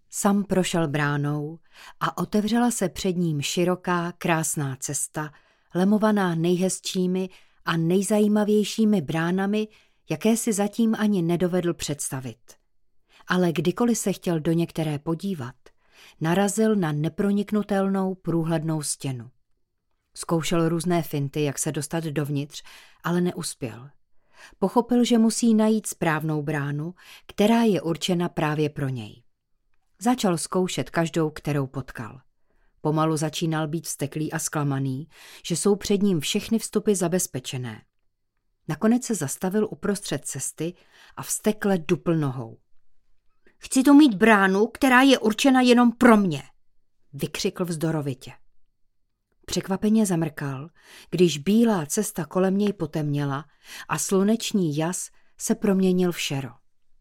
Sam prošel bránou a otevřela se před ním široká, krásná cesta, lemovaná nejhezčími a nejzajímavějšími bránami, jaké si zatím ani nedovedl představit. Ale kdykoliv se chtěl do některé podívat, narazil na neproniknutelnou průhlednou stěnu. Zkoušel různé finty, jak se dostat dovnitř, ale neuspěl. Pochopil, že musí najít správnou bránu, která je určena právě pro něj. Začal zkoušet každou, kterou potkal. Pomalu začínal být vzteklý a zklamaný, že jsou před ním všechny vstupy zabezpečené. Nakonec se zastavil uprostřed cesty a vztekle dupl nohou. Chci tu mít bránu, která je určena jenom pro mě, vykřikl vzdorovitě. Překvapeně zamrkal, když bílá cesta kolem něj potemněla a sluneční jas se proměnil v šero.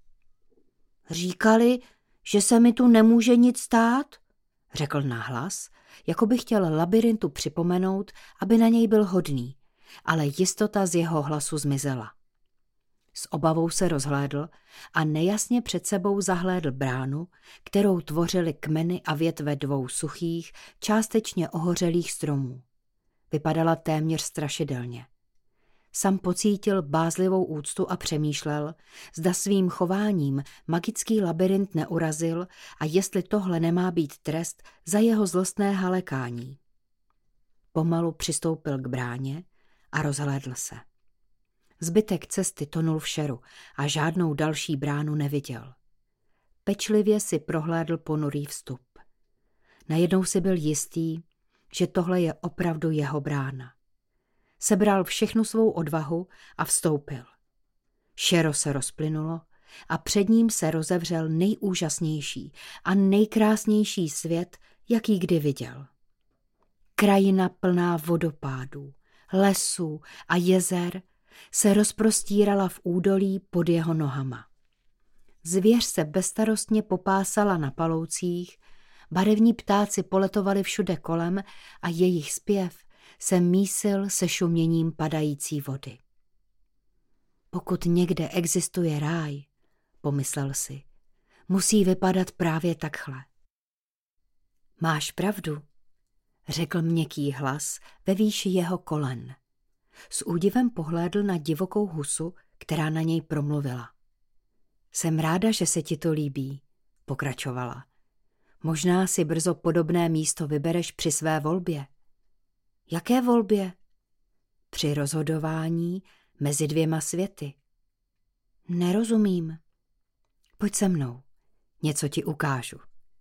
Říkali, že se mi tu nemůže nic stát, řekl nahlas, jako by chtěl labirintu připomenout, aby na něj byl hodný, ale jistota z jeho hlasu zmizela. S obavou se rozhlédl a nejasně před sebou zahlédl bránu, kterou tvořily kmeny a větve dvou suchých, částečně ohořelých stromů. Vypadala téměř strašidelně. Sam pocítil bázlivou úctu a přemýšlel, zda svým chováním magický labyrint neurazil a jestli tohle nemá být trest za jeho zlostné halekání. Pomalu přistoupil k bráně a rozhlédl se. Zbytek cesty tonul v šeru a žádnou další bránu neviděl. Pečlivě si prohlédl ponurý vstup. Najednou si byl jistý, že tohle je opravdu jeho brána. Sebral všechnu svou odvahu a vstoupil. Šero se rozplynulo a před ním se rozevřel nejúžasnější a nejkrásnější svět, jaký kdy viděl. Krajina plná vodopádů, lesů a jezer se rozprostírala v údolí pod jeho nohama. Zvěř se bezstarostně popásala na paloucích, barevní ptáci poletovali všude kolem a jejich zpěv se mísil se šuměním padající vody. Pokud někde existuje ráj, pomyslel si, musí vypadat právě takhle. Máš pravdu, řekl měkký hlas ve výši jeho kolen. S údivem pohlédl na divokou husu, která na něj promluvila. Jsem ráda, že se ti to líbí, pokračovala. Možná si brzo podobné místo vybereš při své volbě. Jaké volbě? Při rozhodování mezi dvěma světy. Nerozumím. Pojď se mnou, něco ti ukážu.